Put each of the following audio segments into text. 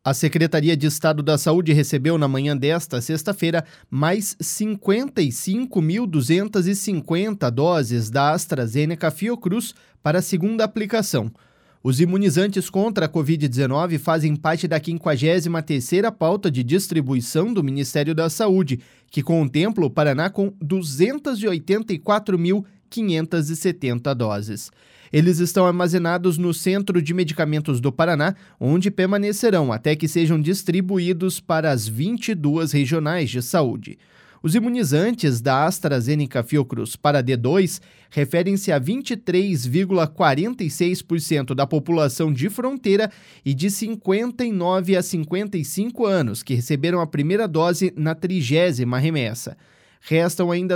A Secretaria de Estado da Saúde recebeu na manhã desta sexta-feira mais 55.250 doses da AstraZeneca Fiocruz para a segunda aplicação. Os imunizantes contra a Covid-19 fazem parte da 53ª pauta de distribuição do Ministério da Saúde, que contempla o Paraná com 284.570 doses. Eles estão armazenados no Centro de Medicamentos do Paraná, onde permanecerão até que sejam distribuídos para as 22 regionais de saúde. Os imunizantes da AstraZeneca Fiocruz para D2 referem-se a 23,46% da população de fronteira e de 59 a 55 anos que receberam a primeira dose na 30ª remessa. Restam ainda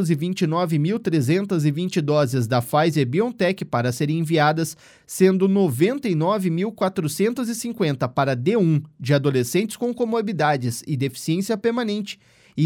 229.320 doses da Pfizer-BioNTech para serem enviadas, sendo 99.450 para D1 de adolescentes com comorbidades e deficiência permanente e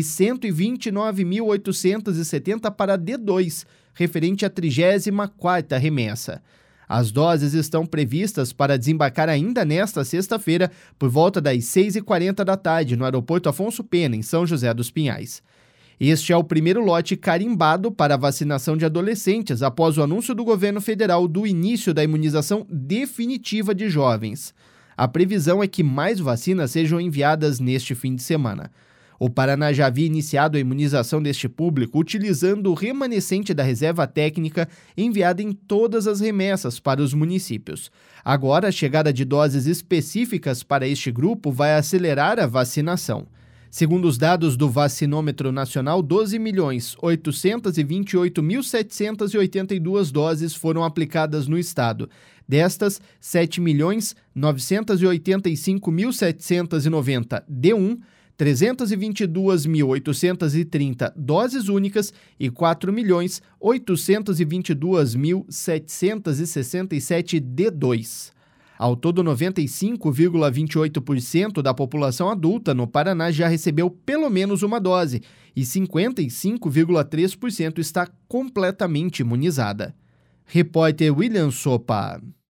129.870 para D2, referente à 34ª remessa. As doses estão previstas para desembarcar ainda nesta sexta-feira, por volta das 6h40 da tarde, no aeroporto Afonso Pena, em São José dos Pinhais. Este é o primeiro lote carimbado para a vacinação de adolescentes após o anúncio do governo federal do início da imunização definitiva de jovens. A previsão é que mais vacinas sejam enviadas neste fim de semana. O Paraná já havia iniciado a imunização deste público utilizando o remanescente da reserva técnica enviada em todas as remessas para os municípios. Agora, a chegada de doses específicas para este grupo vai acelerar a vacinação. Segundo os dados do Vacinômetro Nacional, 12.828.782 doses foram aplicadas no estado. Destas, 7.985.790 D1, 322.830 doses únicas e 4.822.767 D2. Ao todo, 95,28% da população adulta no Paraná já recebeu pelo menos uma dose e 55,3% está completamente imunizada. Repórter William Sopa.